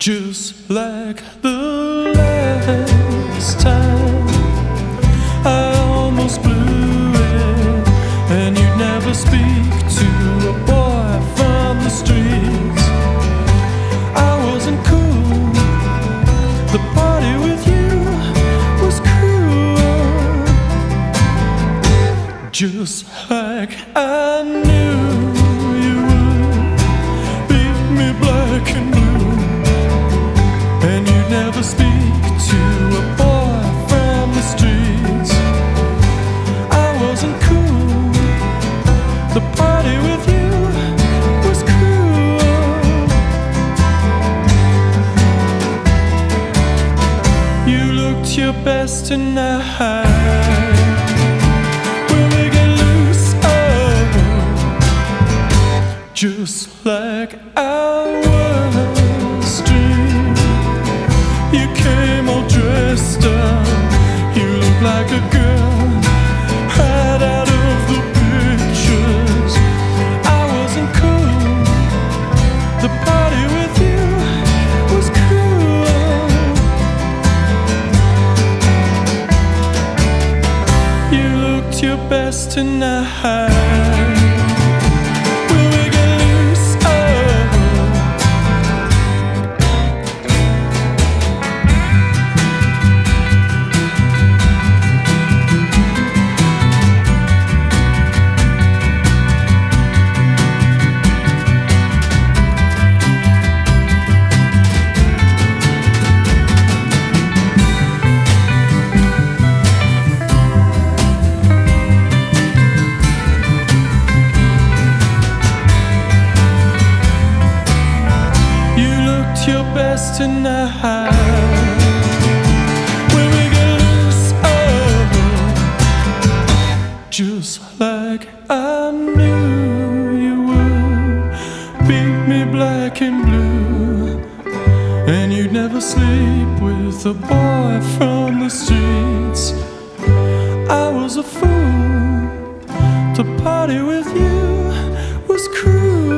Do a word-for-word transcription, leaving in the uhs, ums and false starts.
Just like the last time, I almost blew it, and you'd never speak to a boy from the streets. I wasn't cool, the party with you was cruel. Just like I knew you would, beat me black and blue, and you'd never speak to a boy from the streets. I wasn't cool, the party with you was cruel. You looked your best tonight. When we get loose, oh, just like I was dreaming. You came all dressed up, you look like a girl right out of the pictures. I wasn't cool, the party with you was cruel. You looked your best tonight. Will we get loose? Oh, your best tonight. When we get loose, oh, just like I knew you would, beat me black and blue, and you'd never sleep with a boy from the streets. I was a fool, to party with you was cruel.